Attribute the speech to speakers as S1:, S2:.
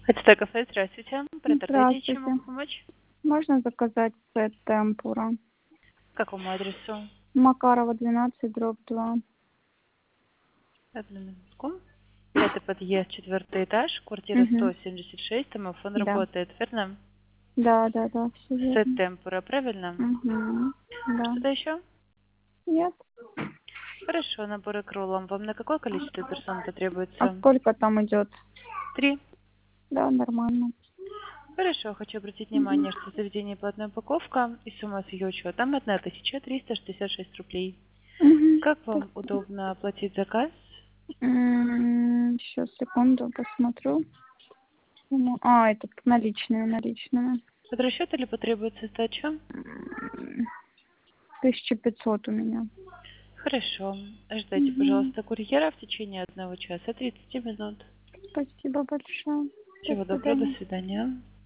S1: Это кафе, здравствуйте. Продолжайте, чем
S2: Здравствуйте.
S1: могу помочь?
S2: Можно заказать сет темпура?
S1: К какому адресу?
S2: Макарова, 12/2.
S1: Одну минутку. Это подъезд, 4-й этаж, квартира
S2: Угу.
S1: 176, домофон
S2: Да.
S1: работает, верно?
S2: Да, все
S1: Сет
S2: верно.
S1: темпура, правильно?
S2: Угу. Да.
S1: Что-то еще?
S2: Нет.
S1: Хорошо, набор к роллам. Вам на какое количество персон
S2: А
S1: потребуется?
S2: сколько там идет?
S1: 3.
S2: Да, нормально.
S1: Хорошо, хочу обратить
S2: Угу.
S1: внимание, что заведение платная упаковка и сумма с ее учетом 1366 рублей.
S2: Угу.
S1: Как вам удобно оплатить заказ?
S2: Сейчас, секунду, посмотрю. Это наличные.
S1: Под расчет или потребуется сдача?
S2: 1500 у меня.
S1: Хорошо. Ждайте,
S2: Угу.
S1: пожалуйста, курьера в течение 1 часа 30 минут.
S2: Спасибо большое. До
S1: Всего доброго, до
S2: свидания.
S1: свидания.